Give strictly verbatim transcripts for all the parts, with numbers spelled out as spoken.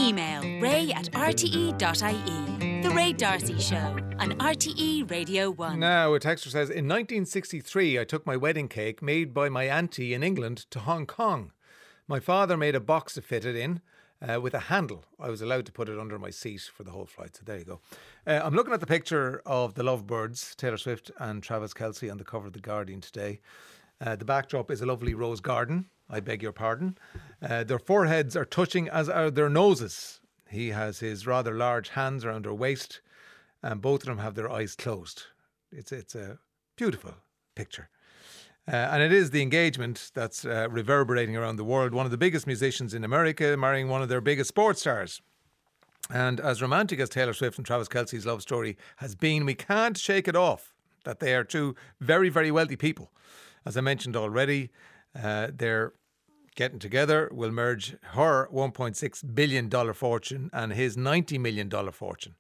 Email ray at r t e dot i e. The Ray D'Arcy Show on R T E Radio one. Now, a texter says, in nineteen sixty-three, I took my wedding cake made by my auntie in England to Hong Kong. My father made a box to fit it in uh, with a handle. I was allowed to put it under my seat for the whole flight. So there you go. Uh, I'm looking at the picture of the Lovebirds, Taylor Swift and Travis Kelce, on the cover of The Guardian today. Uh, the backdrop is a lovely rose garden. I beg your pardon. Uh, their foreheads are touching, as are their noses. He has his rather large hands around her waist, and both of them have their eyes closed. It's it's a beautiful picture. Uh, and it is the engagement that's uh, reverberating around the world. One of the biggest musicians in America marrying one of their biggest sports stars. And as romantic as Taylor Swift and Travis Kelce's love story has been, we can't shake it off that they are two very, very wealthy people. As I mentioned already, uh, they're getting together will merge her one point six billion dollars fortune and his ninety million dollars fortune.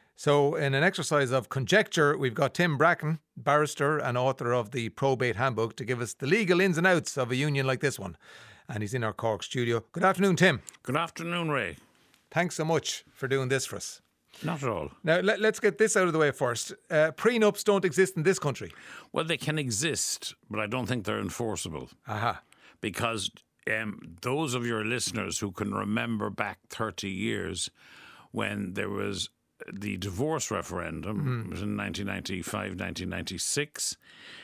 So in an exercise of conjecture, we've got Tim Bracken, barrister and author of the Probate Handbook, to give us the legal ins and outs of a union like this one. And he's in our Cork studio. Good afternoon, Tim. Good afternoon, Ray. Thanks so much for doing this for us. Not at all. Now, let, let's get this out of the way first. Uh, prenups don't exist in this country. Well, they can exist, but I don't think they're enforceable. Aha. Because um, those of your listeners who can remember back thirty years when there was the divorce referendum, mm-hmm. It was in nineteen ninety-five, nineteen ninety-six,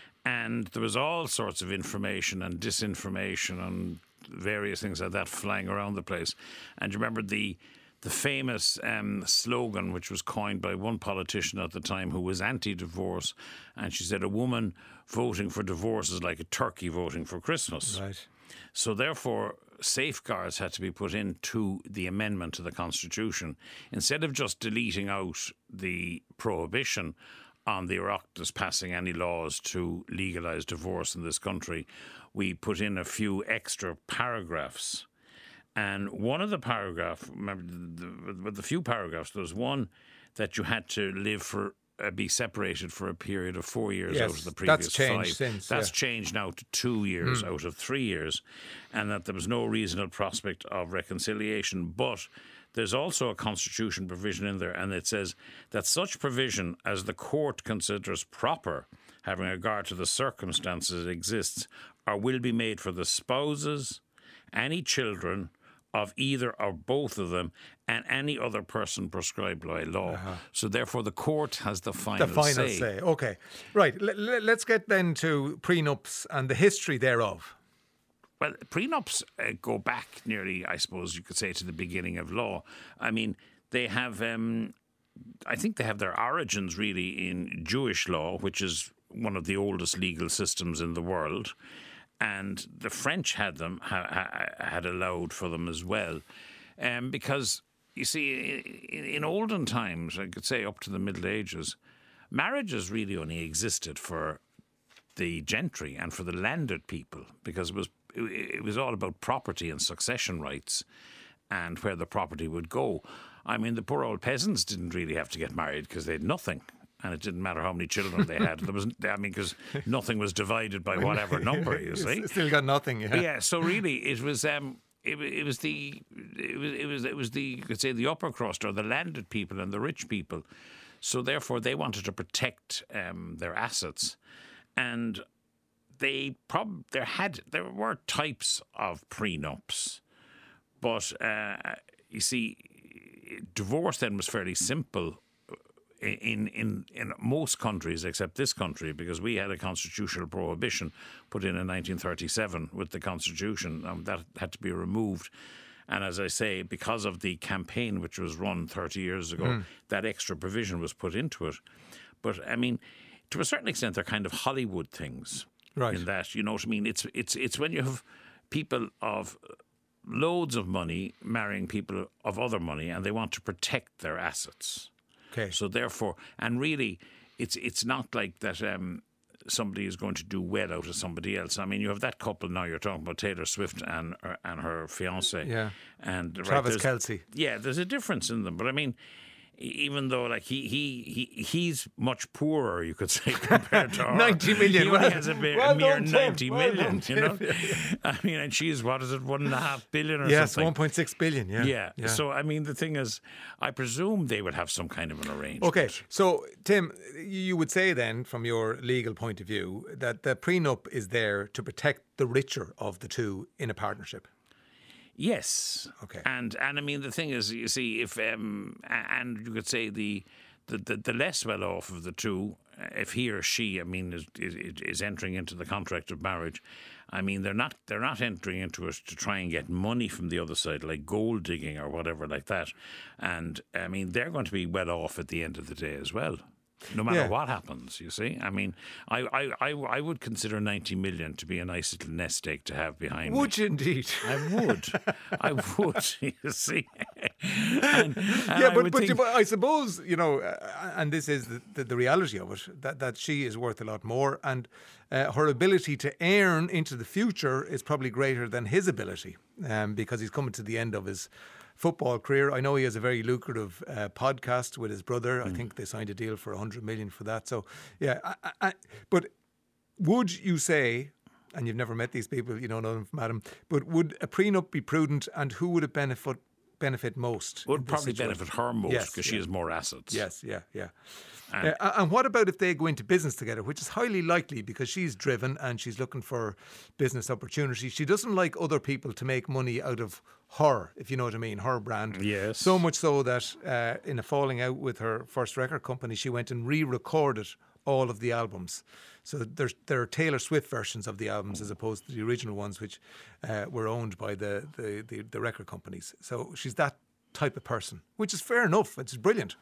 and there was all sorts of information and disinformation and various things like that flying around the place. And you remember the the famous um, slogan, which was coined by one politician at the time who was anti-divorce, and she said, a woman voting for divorce is like a turkey voting for Christmas. Right. So therefore, safeguards had to be put into the amendment to the Constitution. Instead of just deleting out the prohibition on the Oireachtas passing any laws to legalise divorce in this country, we put in a few extra paragraphs. And one of the paragraphs, remember, the, with the few paragraphs, there was one that you had to live for, uh, be separated for a period of four years yes, out of the previous that's changed five. Since, that's yeah. changed now to two years mm. out of three years, and that there was no reasonable prospect of reconciliation. But there's also a constitution provision in there, and it says that such provision as the court considers proper, having regard to the circumstances it exists, or will be made for the spouses, any children of either or both of them, and any other person prescribed by law. Uh-huh. So therefore the court has the final say. The final say. say. Okay. Right. L- l- let's get then to prenups and the history thereof. Well, prenups uh, go back nearly, I suppose you could say, to the beginning of law. I mean, they have, um, I think they have their origins really in Jewish law, which is one of the oldest legal systems in the world. And the French had them, ha, ha, had allowed for them as well. Um, because, you see, in, in olden times, I could say up to the Middle Ages, marriages really only existed for the gentry and for the landed people, because it was it was all about property and succession rights and where the property would go. I mean, the poor old peasants didn't really have to get married because they had nothing. And it didn't matter how many children they had. There was, I mean, because nothing was divided by whatever number, you see. Still got nothing, yeah. Yeah, so really it was um, it, it was the it was it was it was the you could say the upper crust or the landed people and the rich people. So therefore they wanted to protect um, their assets, and they prob there had there were types of prenups, but uh, you see, divorce then was fairly simple. In, in in most countries except this country, because we had a constitutional prohibition put in in nineteen thirty-seven with the Constitution, um, that had to be removed. And as I say, because of the campaign which was run thirty years ago, mm. that extra provision was put into it. But I mean, to a certain extent, they're kind of Hollywood things, right? In that, you know what I mean? It's it's it's when you have people of loads of money marrying people of other money, and they want to protect their assets. Okay. So therefore, and really, it's it's not like that um, somebody is going to do well out of somebody else. I mean, you have that couple now. You're talking about Taylor Swift and and her fiance. Yeah. And Travis right, Kelce. Yeah, there's a difference in them, but I mean, even though like he he, he he's much poorer, you could say, compared to her. ninety million. He only has a, mere, well a mere done, Tim. ninety well million, done, you know. I mean, and she's what is it, one and a half billion or yes, something? one point six billion. Yeah. yeah. yeah. So I mean, the thing is, I presume they would have some kind of an arrangement. Okay, so Tim, you would say then, from your legal point of view, that the prenup is there to protect the richer of the two in a partnership. Yes. Okay. And and I mean the thing is, you see, if um, and you could say the the, the, the less well off of the two, if he or she, I mean, is, is is entering into the contract of marriage, I mean they're not they're not entering into it to try and get money from the other side, like gold digging or whatever like that. And I mean they're going to be well off at the end of the day as well. No matter Yeah. what happens, you see. I mean, I, I, I, I would consider ninety million to be a nice little nest egg to have behind me. Would you indeed? I would. I would, you see. and, and yeah, I but would but, think- you- but I suppose, you know, uh, and this is the, the, the reality of it, that, that she is worth a lot more, and uh, her ability to earn into the future is probably greater than his ability, um, because he's coming to the end of his football career. I know he has a very lucrative uh, podcast with his brother. I think they signed a deal for one hundred million for that. So, yeah. I, I, I, but would you say, and you've never met these people, you don't know them from Adam, but would a prenup be prudent, and who would it benefit benefit most? would in this probably situation? benefit her most Yes, because yeah. she has more assets. Yes, yeah, yeah. And- Uh, and what about if they go into business together, which is highly likely because she's driven and she's looking for business opportunities. She doesn't like other people to make money out of her, if you know what I mean, her brand. Yes. So much so that uh, in a falling out with her first record company, she went and re-recorded all of the albums. So there's, there are Taylor Swift versions of the albums as opposed to the original ones, which uh, were owned by the, the, the, the record companies. So she's that type of person, which is fair enough. It's brilliant.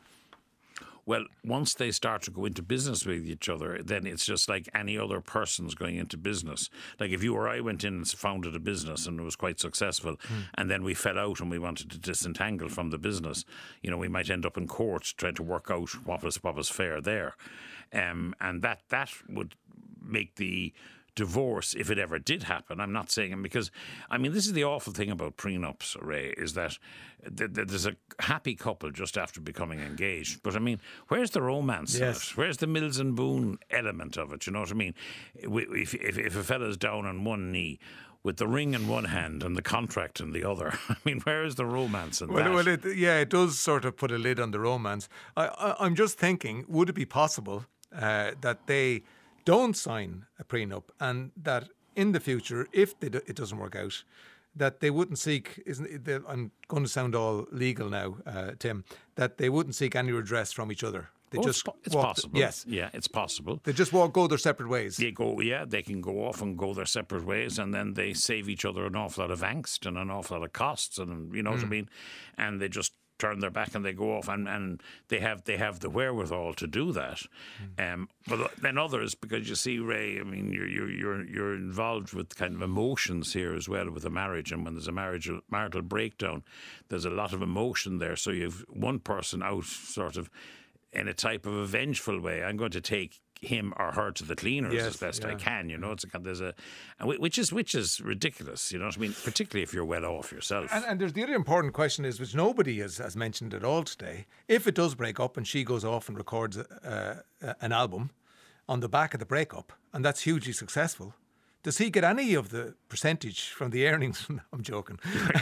Well, once they start to go into business with each other, then it's just like any other person's going into business. Like if you or I went in and founded a business and it was quite successful, mm. and then we fell out and we wanted to disentangle from the business, you know, we might end up in court trying to work out what was what was fair there, um, and that that would make the divorce, if it ever did happen. I'm not saying, because I mean this is the awful thing about prenups, Ray, is that th- th- there's a happy couple just after becoming engaged, but I mean where's the romance Yes. in it? Where's the Mills and Boone element of it? You know what I mean? If, if, if a fella's down on one knee with the ring in one hand and the contract in the other, I mean, where is the romance in Well, that? well it, yeah, it does sort of put a lid on the romance. I, I, I'm just thinking, would it be possible uh, that they don't sign a prenup, and that in the future, if they do, it doesn't work out, that they wouldn't seek, isn't it, they, I'm going to sound all legal now, uh, Tim, that they wouldn't seek any redress from each other. They Oh, just it's, po- it's walk, possible. Yes. Yeah, it's possible. They just walk, go their separate ways. They go, yeah, they can go off and go their separate ways, and then they save each other an awful lot of angst and an awful lot of costs, and you know Mm. what I mean. And they just turn their back and they go off, and, and they have they have the wherewithal to do that. Mm. Um, but then others, because you see, Ray, I mean, you're you're you're you're involved with kind of emotions here as well with a marriage, and when there's a marriage marital breakdown, there's a lot of emotion there. So you've one person out, sort of, in a type of a vengeful way. I'm going to take him or her to the cleaners Yes, as best yeah. I can. You know, it's a there's a, and whi- which is which is ridiculous. You know what I mean? Particularly if you're well off yourself. And, and there's the other important question is, which nobody has, has mentioned at all today. If it does break up and she goes off and records uh, uh, an album on the back of the breakup, and that's hugely successful, does he get any of the percentage from the earnings? I'm joking.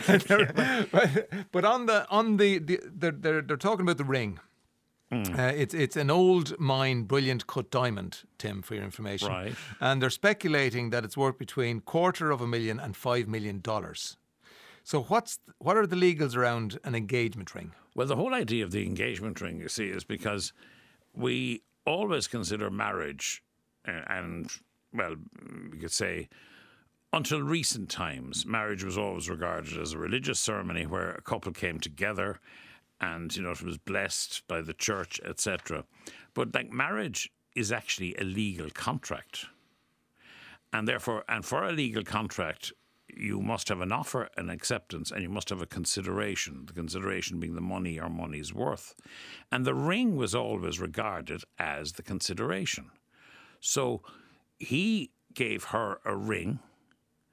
but, but on the on the, the they're, they're they're talking about the ring. Mm. Uh, it's it's an old mine, brilliant cut diamond, Tim, for your information. Right. And they're speculating that it's worth between quarter of a million and five million dollars. So what's what are the legals around an engagement ring? Well, the whole idea of the engagement ring, you see, is because we always consider marriage, uh, and well, we could say, until recent times, marriage was always regarded as a religious ceremony where a couple came together, and you know it was blessed by the church, et cetera. But like marriage is actually a legal contract, and therefore, and for a legal contract, you must have an offer, an acceptance, and you must have a consideration. The consideration being the money or money's worth, and the ring was always regarded as the consideration. So he gave her a ring,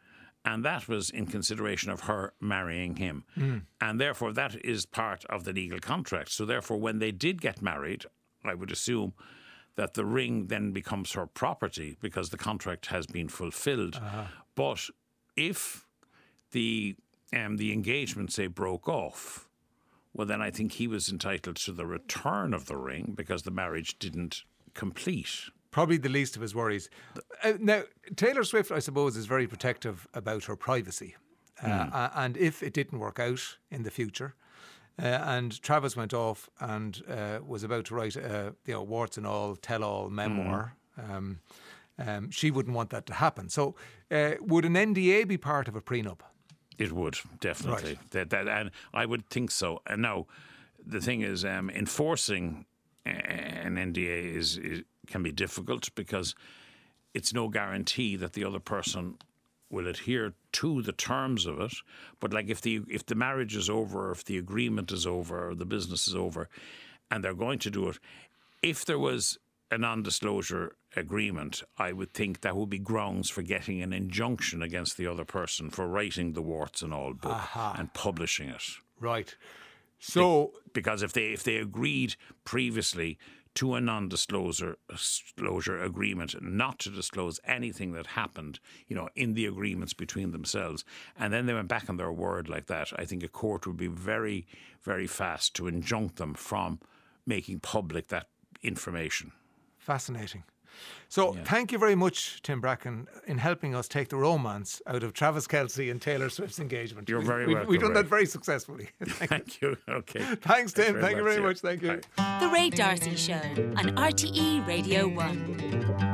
And that was in consideration of her marrying him. Mm. And therefore, that is part of the legal contract. So therefore, when they did get married, I would assume that the ring then becomes her property because the contract has been fulfilled. Uh-huh. But if the um, the engagement, say, broke off, well, then I think he was entitled to the return of the ring because the marriage didn't complete. Probably the least of his worries. Uh, now, Taylor Swift, I suppose, is very protective about her privacy. Uh, mm. And if it didn't work out in the future, uh, and Travis went off and uh, was about to write a you know, warts and all, tell-all memoir, mm. um, um, she wouldn't want that to happen. So uh, would an N D A be part of a prenup? It would, definitely. Right. That, that, and I would think so. And now, the thing is, um, enforcing an N D A is, is can be difficult because it's no guarantee that the other person will adhere to the terms of it. But like if the if the marriage is over, or if the agreement is over, or the business is over, and they're going to do it, if there was a non-disclosure agreement, I would think that would be grounds for getting an injunction against the other person for writing the warts and all book Aha. and publishing it. Right. So because if they if they agreed previously to a non-disclosure disclosure agreement not to disclose anything that happened, you know, in the agreements between themselves, and then they went back on their word like that, I think a court would be very, very fast to injunct them from making public that information. Fascinating. So yeah. Thank you very much, Tim Bracken, in helping us take the romance out of Travis Kelce and Taylor Swift's engagement. You're very we've, welcome. We've done Ray. that very successfully. Thank, Thank you. you. Okay. Thanks, Tim. Thanks Thank you very much. much. Thank you. The Ray D'Arcy Show on R T E Radio one.